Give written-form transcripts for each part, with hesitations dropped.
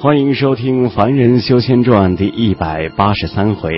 欢迎收听《凡人修仙传》第183回。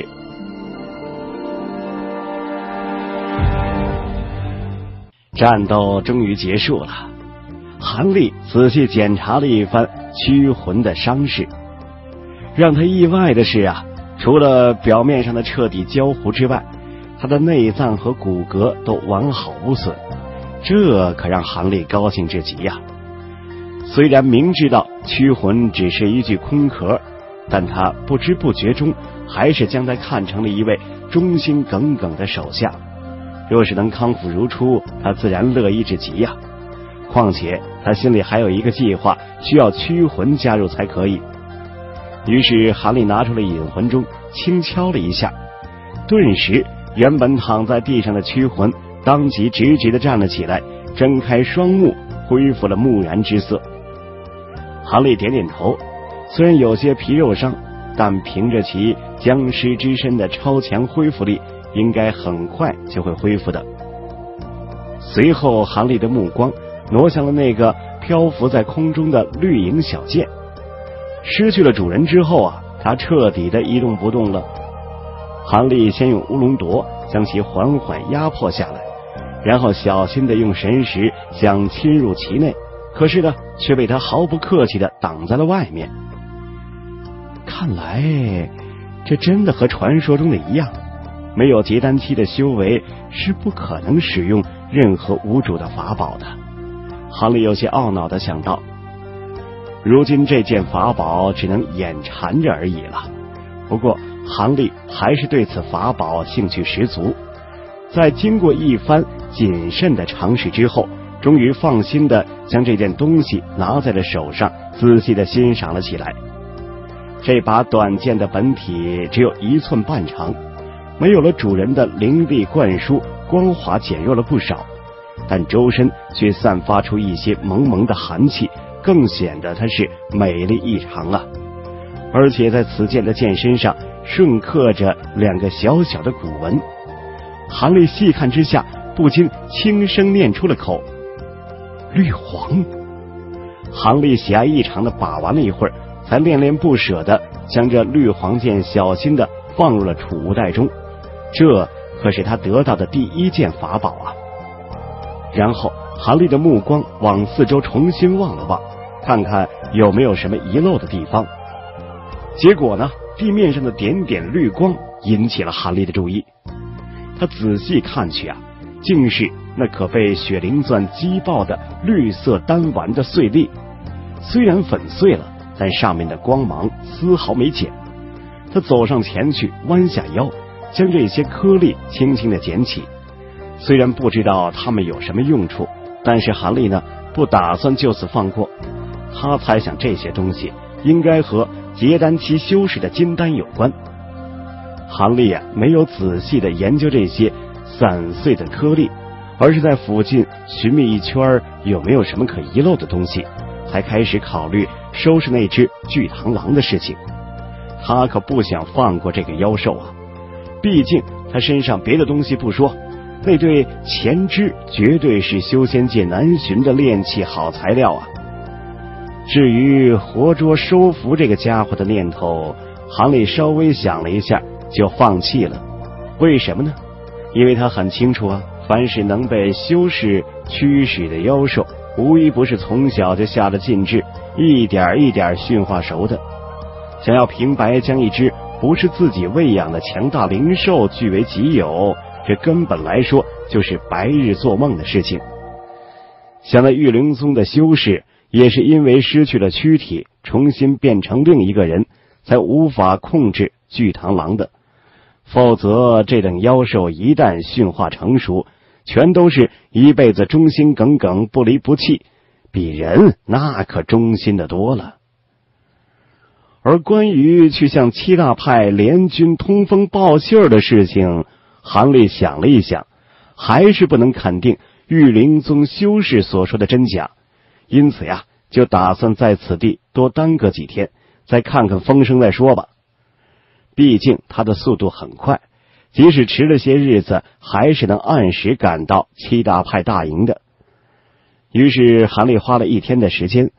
战斗终于结束了，韩立仔细检查了一番驱魂的伤势，让他意外的是除了表面上的彻底焦糊之外，他的内脏和骨骼都完好无损，这可让韩立高兴至极呀。虽然明知道驱魂只是一具空壳，但他不知不觉中还是将他看成了一位忠心耿耿的手下。若是能康复如初，他自然乐意至极呀。况且他心里还有一个计划，需要驱魂加入才可以。于是韩立拿出了引魂钟，轻敲了一下，顿时原本躺在地上的驱魂当即直直地站了起来，睁开双目，恢复了木然之色。韩立点点头，虽然有些皮肉伤，但凭着其僵尸之身的超强恢复力，应该很快就会恢复的。随后韩立的目光挪向了那个漂浮在空中的绿影小剑，失去了主人之后它彻底的一动不动了。韩立先用乌龙夺将其缓缓压迫下来，然后小心的用神识想侵入其内，可是呢，却被他毫不客气的挡在了外面。看来这真的和传说中的一样，没有结丹期的修为是不可能使用任何无主的法宝的。韩立有些懊恼的想到，如今这件法宝只能眼馋着而已了。不过韩立还是对此法宝兴趣十足，在经过一番谨慎的尝试之后，终于放心的将这件东西拿在了手上，仔细的欣赏了起来。这把短剑的本体只有1寸半长，没有了主人的灵力灌输，光滑减弱了不少，但周身却散发出一些蒙蒙的寒气，更显得它是美丽异常啊。而且在此剑的剑身上顺刻着2个小小的古文。韩立细看之下，不禁轻声念出了口：绿黄。韩立喜爱异常的把玩了一会儿，才恋恋不舍的将这绿黄剑小心的放入了储物袋中。这可是他得到的第1件法宝啊。然后韩立的目光往四周重新望了望，看看有没有什么遗漏的地方。结果呢，地面上的点点绿光引起了韩立的注意。他仔细看去竟是那可被血灵钻击爆的绿色丹丸的碎粒，虽然粉碎了，但上面的光芒丝毫没减。他走上前去，弯下腰，将这些颗粒轻轻地捡起。虽然不知道它们有什么用处，但是韩立呢，不打算就此放过。他猜想这些东西应该和结丹期修士的金丹有关。韩立没有仔细的研究这些散碎的颗粒，而是在附近寻觅一圈有没有什么可遗漏的东西，才开始考虑收拾那只巨螳螂的事情。他可不想放过这个妖兽毕竟他身上别的东西不说，那对前肢绝对是修仙界难寻的炼器好材料至于活捉收服这个家伙的念头，韩立稍微想了一下就放弃了。为什么呢？因为他很清楚凡是能被修士驱使的妖兽，无一不是从小就下了禁制，一点一点驯化熟的。想要平白将一只不是自己喂养的强大灵兽据为己有，这根本来说就是白日做梦的事情。想在玉灵宗的修士也是因为失去了躯体，重新变成另一个人，才无法控制巨螳螂的。否则这等妖兽一旦驯化成熟，全都是一辈子忠心耿耿，不离不弃，比人那可忠心的多了。而关于去向7大派联军通风报信的事情，韩立想了一想，还是不能肯定玉灵宗修士所说的真假，因此就打算在此地多耽搁几天，再看看风声再说吧。毕竟他的速度很快，即使迟了些日子，还是能按时赶到7大派大营的。于是韩立花了1天的时间，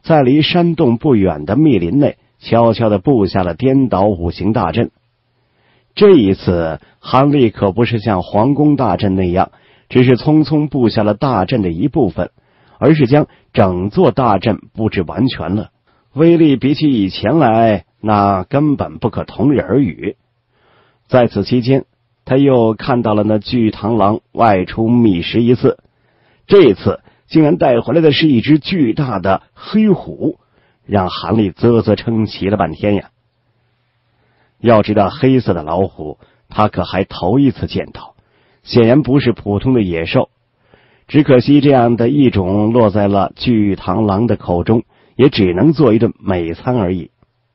在离山洞不远的密林内悄悄地布下了颠倒五行大阵。这一次韩立可不是像皇宫大阵那样只是匆匆布下了大阵的一部分，而是将整座大阵布置完全了，威力比起以前来那根本不可同日而语。在此期间，他又看到了那巨螳螂外出觅食一次，这次竟然带回来的是一只巨大的黑虎，让韩立啧啧称奇了半天呀。要知道黑色的老虎他可还头一次见到，显然不是普通的野兽，只可惜这样的一种落在了巨螳螂的口中，也只能做一顿美餐而已。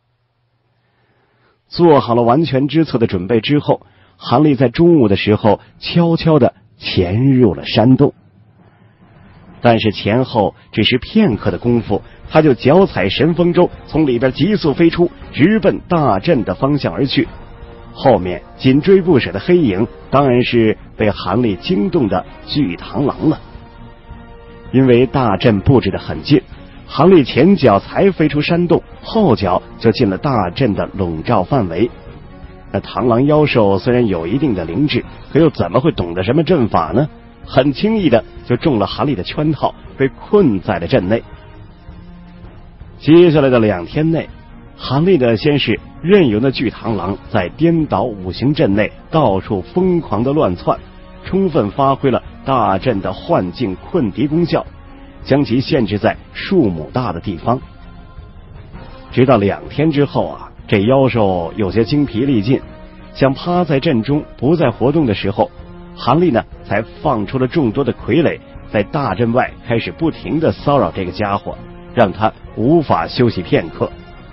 做好了完全之策的准备之后，韩立在中午的时候悄悄地潜入了山洞。但是前后只是片刻的功夫，他就脚踩神风舟从里边急速飞出，直奔大阵的方向而去。后面紧追不舍的黑影当然是被韩立惊动的巨螳螂了。因为大阵布置得很近，韩立前脚才飞出山洞，后脚就进了大阵的笼罩范围。那螳螂妖兽虽然有一定的灵智，可又怎么会懂得什么阵法呢？很轻易的就中了韩立的圈套，被困在了阵内。接下来的2天内，韩立呢先是任由那巨螳螂在颠倒五行阵内到处疯狂的乱窜，充分发挥了大阵的幻境困敌功效，将其限制在数亩大的地方。直到2天之后啊，这妖兽有些精疲力尽，想趴在阵中不再活动的时候，韩立呢才放出了众多的傀儡，在大阵外开始不停的骚扰这个家伙，让他无法休息片刻。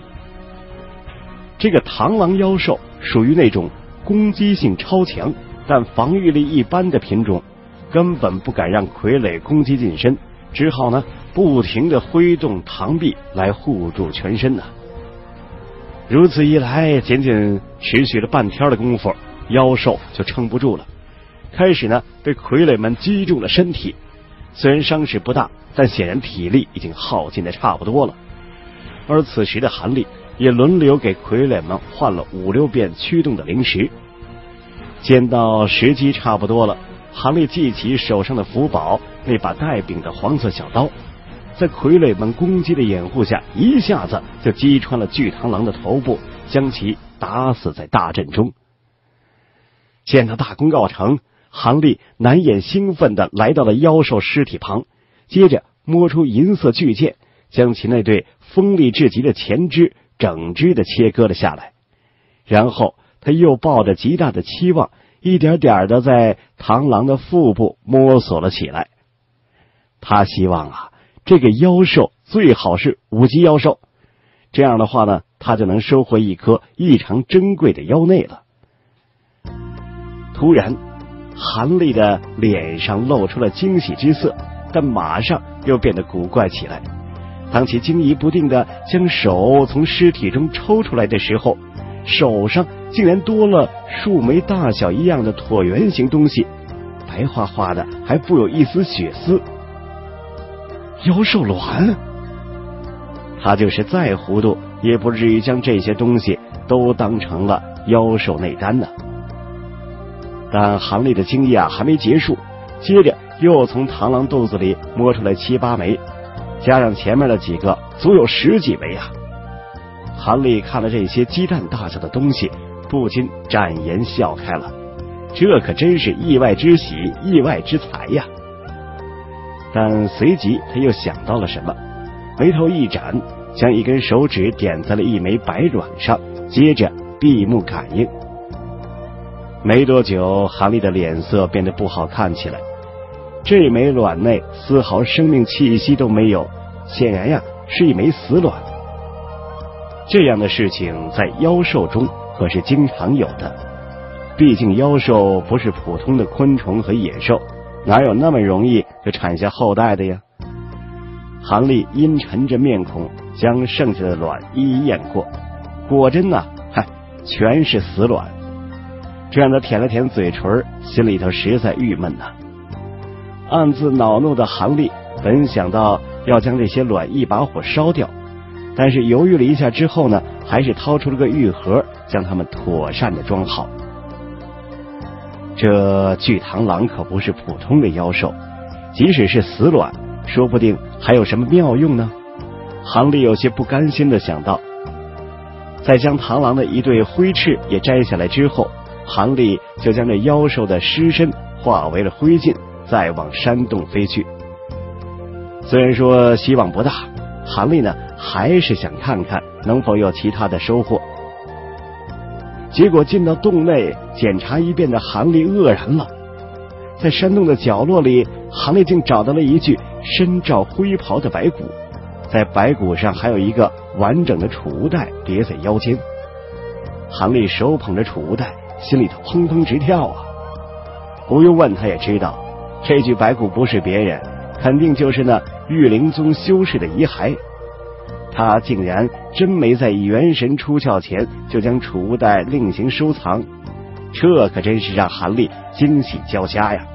这个螳螂妖兽属于那种攻击性超强但防御力一般的品种，根本不敢让傀儡攻击近身，只好呢不停的挥动螳臂来护住全身呢。如此一来，仅仅持续了半天的功夫，妖兽就撑不住了，开始呢被傀儡们击中了身体。虽然伤势不大，但显然体力已经耗尽的差不多了。而此时的韩立也轮流给傀儡们换了5、6遍驱动的灵石。见到时机差不多了，韩立记起手上的符宝，那把带柄的黄色小刀，在傀儡们攻击的掩护下，一下子就击穿了巨螳螂的头部，将其打死在大阵中。见到大功告成，韩立难掩兴奋地来到了妖兽尸体旁，接着摸出银色巨剑，将其那对锋利至极的前肢整只的切割了下来。然后他又抱着极大的期望，一点点地在螳螂的腹部摸索了起来。他希望啊，这个妖兽最好是5级妖兽，这样的话呢，他就能收获一颗异常珍贵的妖内了。突然，韩立的脸上露出了惊喜之色，但马上又变得古怪起来。当其惊疑不定地将手从尸体中抽出来的时候，手上竟然多了树莓大小一样的椭圆形东西，白花花的，还布有一丝血丝。妖兽卵！他就是再糊涂，也不至于将这些东西都当成了妖兽内丹呢。但韩立的惊讶还没结束，接着又从螳螂肚子里摸出来7、8枚，加上前面的几个，足有10几枚啊！韩立看了这些鸡蛋大小的东西，不禁展颜笑开了，这可真是意外之喜，意外之财呀！但随即他又想到了什么，眉头一展，将一根手指点在了一枚白卵上，接着闭目感应。没多久，韩立的脸色变得不好看起来。这枚卵内丝毫生命气息都没有，显然呀是一枚死卵。这样的事情在妖兽中可是经常有的，毕竟妖兽不是普通的昆虫和野兽，哪有那么容易就产下后代的呀？韩立阴沉着面孔将剩下的卵一一验过，果真呢，全是死卵。这让他舔了舔嘴唇，心里头实在郁闷呐。暗自恼怒的韩立本想到要将这些卵一把火烧掉，但是犹豫了一下之后呢，还是掏出了个玉盒，将它们妥善的装好。这巨螳螂可不是普通的妖兽，即使是死卵，说不定还有什么妙用呢？杭丽有些不甘心的想到。在将螳螂的一对灰翅也摘下来之后，杭丽就将这妖兽的尸身化为了灰烬，再往山洞飞去。虽然说希望不大，杭丽呢还是想看看能否有其他的收获。结果进到洞内检查一遍的杭丽愕然了，在山洞的角落里，杭丽竟找到了一具身罩灰袍的白骨，在白骨上还有一个完整的储物袋别在腰间。杭丽手捧着储物袋，心里头砰砰直跳啊！不用问他也知道，这具白骨不是别人，肯定就是那玉灵宗修士的遗骸。他竟然真没在元神出窍前就将储物袋另行收藏，这可真是让韩丽惊喜交加呀！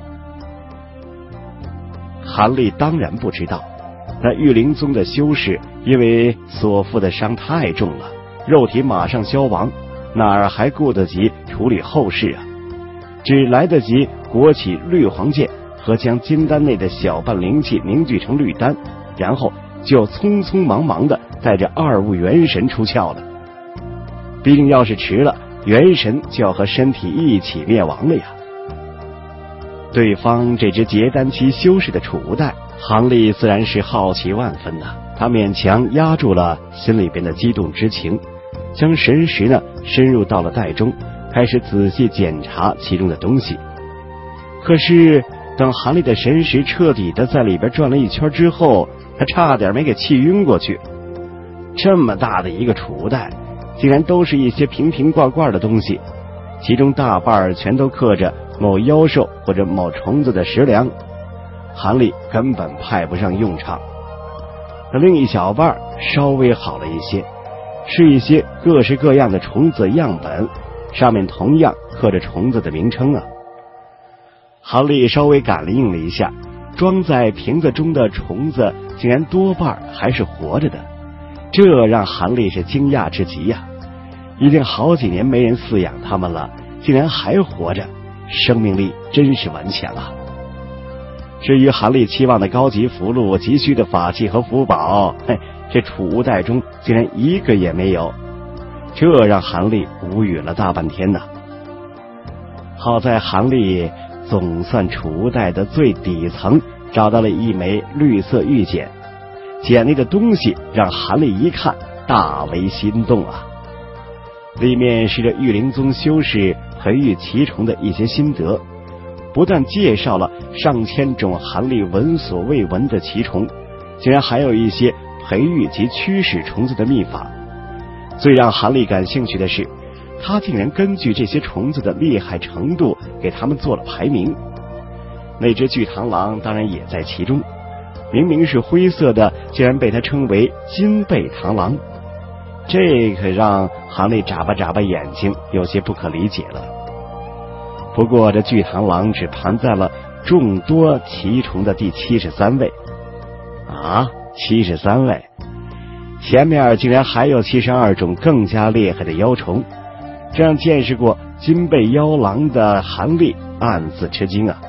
韩丽当然不知道，那玉灵宗的修士因为所负的伤太重了，肉体马上消亡，哪儿还顾得及处理后事啊？只来得及裹起绿黄剑和将金丹内的小半灵气凝聚成绿丹，然后就匆匆忙忙的带着二物元神出窍了。毕竟要是迟了，元神就要和身体一起灭亡了呀。对方这只结丹期修士的储物袋，杭丽自然是好奇万分呐。他勉强压住了心里边的激动之情，将神识呢深入到了袋中，开始仔细检查其中的东西。可是等韩丽的神识彻底的在里边转了一圈之后，他差点没给气晕过去。这么大的一个储物袋，竟然都是一些瓶瓶罐罐的东西，其中大半全都刻着某妖兽或者某虫子的食粮，韩丽根本派不上用场。另一小半稍微好了一些，是一些各式各样的虫子样本，上面同样刻着虫子的名称啊。韩丽稍微感应了一下，装在瓶子中的虫子竟然多半还是活着的，这让韩丽是惊讶至极呀！已经好几年没人饲养它们了，竟然还活着，生命力真是顽强啊！至于韩丽期望的高级符箓、急需的法器和符宝，这储物袋中竟然一个也没有，这让韩丽无语了大半天呢。好在韩丽总算储物袋的最底层找到了一枚绿色玉简，简历的东西让韩丽一看大为心动啊！里面是这玉灵宗修士培育奇虫的一些心得，不但介绍了上千种韩丽闻所未闻的奇虫，竟然还有一些培育及驱使虫子的秘法。最让韩丽感兴趣的是，他竟然根据这些虫子的厉害程度给他们做了排名。那只巨螳螂当然也在其中，明明是灰色的，竟然被他称为金背螳螂，这可让韩丽眨巴眨巴眼睛，有些不可理解了。不过这巨螳螂只排在了众多奇虫的第73位啊，73位，前面竟然还有72种更加厉害的妖虫，这让见识过金背妖狼的韩丽暗自吃惊啊！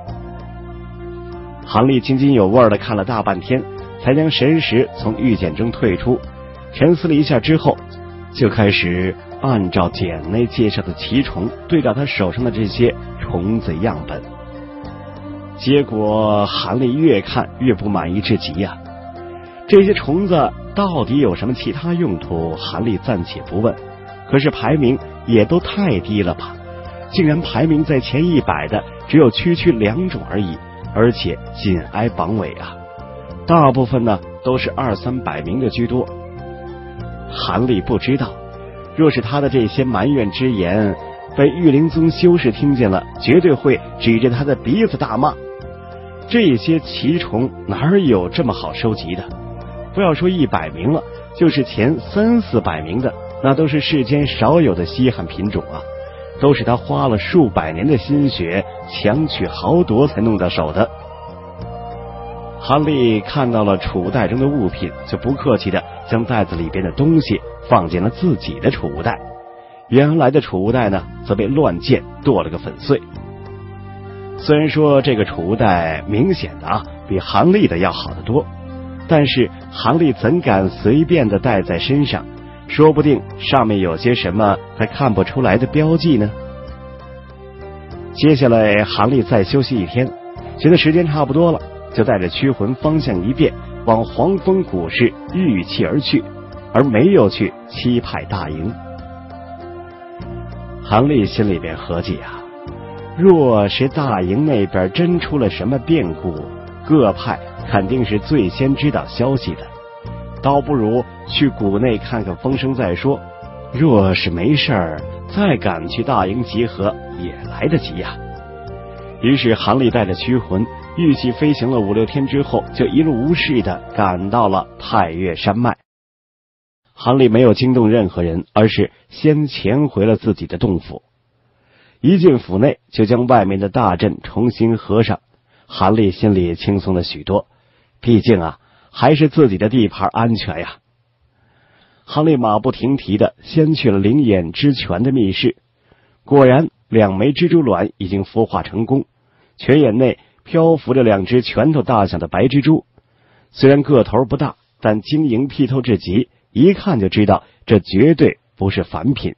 韩丽津津有味的看了大半天，才将神识从玉简中退出，沉思了一下之后，就开始按照简内介绍的奇虫对照他手上的这些虫子样本。结果韩丽越看越不满意至极呀！这些虫子到底有什么其他用途，韩丽暂且不问，可是排名也都太低了吧，竟然排名在前100的只有区区2种而已，而且紧挨榜尾啊！大部分呢都是200-300名的居多。韩丽不知道，若是他的这些埋怨之言被玉灵宗修士听见了，绝对会指着他的鼻子大骂。这些奇虫哪有这么好收集的？不要说100名了，就是前300-400名的，那都是世间少有的稀罕品种啊，都是他花了数百年的心血强取豪夺才弄到手的。 韩立看到了储物袋中的物品，就不客气的将袋子里边的东西放进了自己的储物袋，原来的储物袋呢则被乱箭剁了个粉碎。虽然说这个储物袋明显的比韩立的要好得多，但是韩立怎敢随便的带在身上，说不定上面有些什么还看不出来的标记呢。接下来韩立再休息一天，觉得时间差不多了，就带着驱魂方向一变，往黄风谷市御气而去，而没有去七派大营。韩立心里边合计若是大营那边真出了什么变故，各派肯定是最先知道消息的，倒不如去谷内看看风声再说，若是没事儿再赶去大营集合也来得及于是韩立带着驱魂御气飞行了5、6天之后，就一路无事的赶到了太岳山脉。韩立没有惊动任何人，而是先潜回了自己的洞府。一进府内，就将外面的大阵重新合上。韩立心里轻松了许多，毕竟还是自己的地盘安全呀。韩立马不停蹄的先去了灵眼之泉的密室，果然2枚蜘蛛卵已经孵化成功，泉眼内漂浮着2只拳头大小的白蜘蛛，虽然个头不大，但晶莹剔透至极，一看就知道这绝对不是凡品。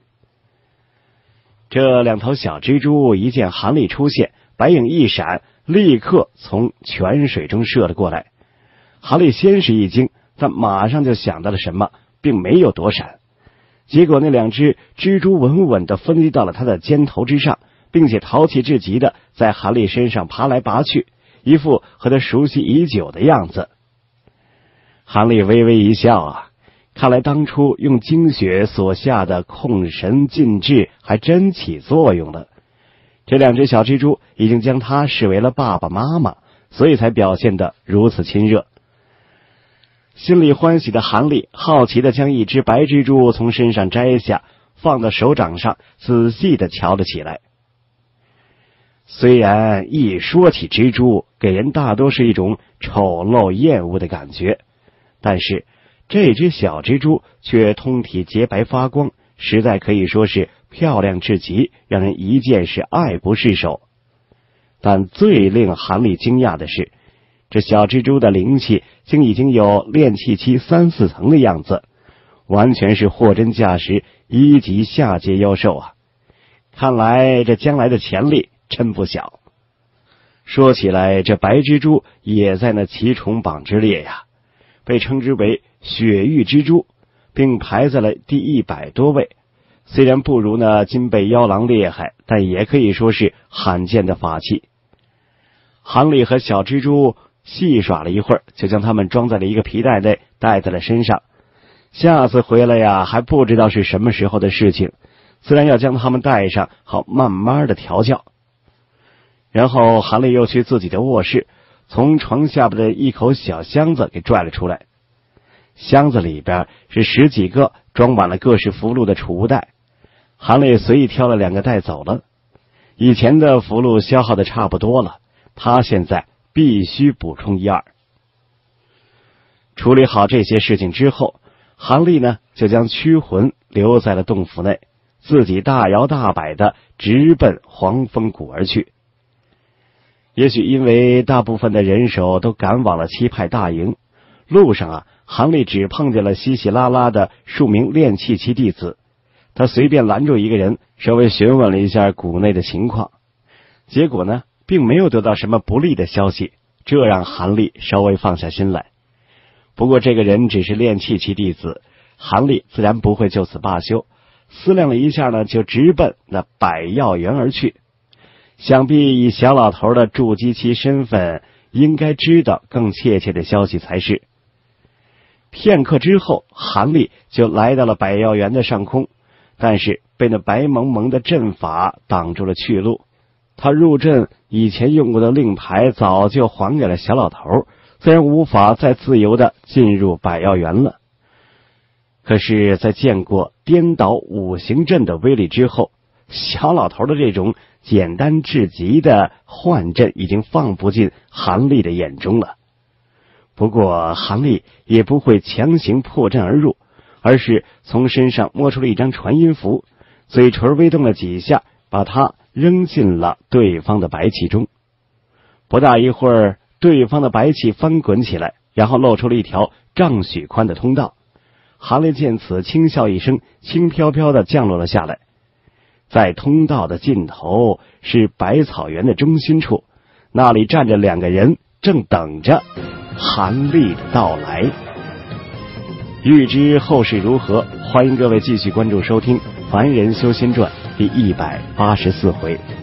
这2头小蜘蛛一见韩立出现，白影一闪，立刻从泉水中射了过来。韩立先是一惊，但马上就想到了什么，并没有躲闪。结果那2只蜘蛛稳稳地分离到了他的肩头之上，并且淘气至极的在韩立身上爬来爬去，一副和他熟悉已久的样子。韩立微微一笑看来当初用精血所下的控神禁制还真起作用了。这2只小蜘蛛已经将他视为了爸爸妈妈，所以才表现得如此亲热。心里欢喜的韩立好奇的将一只白蜘蛛从身上摘下，放到手掌上，仔细的瞧了起来。虽然一说起蜘蛛，给人大多是一种丑陋厌恶的感觉，但是这只小蜘蛛却通体洁白发光，实在可以说是漂亮至极，让人一见是爱不释手。但最令韩立惊讶的是，这小蜘蛛的灵气竟已经有炼气期3、4层的样子，完全是货真价实1级下阶妖兽看来这将来的潜力真不小。说起来，这白蜘蛛也在那奇虫榜之列被称之为雪域蜘蛛，并排在了第100多位。虽然不如那金背妖狼厉害，但也可以说是罕见的法器。韩立和小蜘蛛戏耍了一会儿，就将它们装在了一个皮袋内，带在了身上。下次回来还不知道是什么时候的事情，自然要将它们带上，好慢慢的调教。然后韩立又去自己的卧室，从床下边的一口小箱子给拽了出来。箱子里边是10几个装满了各式符箓的储物袋，韩立随意挑了2个带走了。以前的符箓消耗的差不多了，他现在必须补充1、2。处理好这些事情之后，韩立呢就将驱魂留在了洞府内，自己大摇大摆的直奔黄风谷而去。也许因为大部分的人手都赶往了七派大营，路上韩立只碰见了稀稀拉拉的数名炼气期弟子。他随便拦住一个人，稍微询问了一下谷内的情况，结果呢并没有得到什么不利的消息，这让韩立稍微放下心来。不过这个人只是炼气期弟子，韩立自然不会就此罢休，思量了一下呢，就直奔那百药园而去。想必以小老头的筑基期身份，应该知道更确切的消息才是。片刻之后，韩立就来到了百药园的上空，但是被那白蒙蒙的阵法挡住了去路。他入阵以前用过的令牌早就还给了小老头，自然无法再自由的进入百药园了。可是在见过颠倒五行阵的威力之后，小老头的这种简单至极的幻阵已经放不进韩立的眼中了。 不过韩立也不会强行破阵而入，而是从身上摸出了一张传音符，嘴唇微动了几下，把它扔进了对方的白气中。不大一会儿，对方的白气翻滚起来，然后露出了一条丈许宽的通道。韩立见此，轻笑一声，轻飘飘地降落了下来。在通道的尽头是百草园的中心处，那里站着2个人，正等着韩立的到来。欲知后事如何，欢迎各位继续关注收听《凡人修仙传》第184回。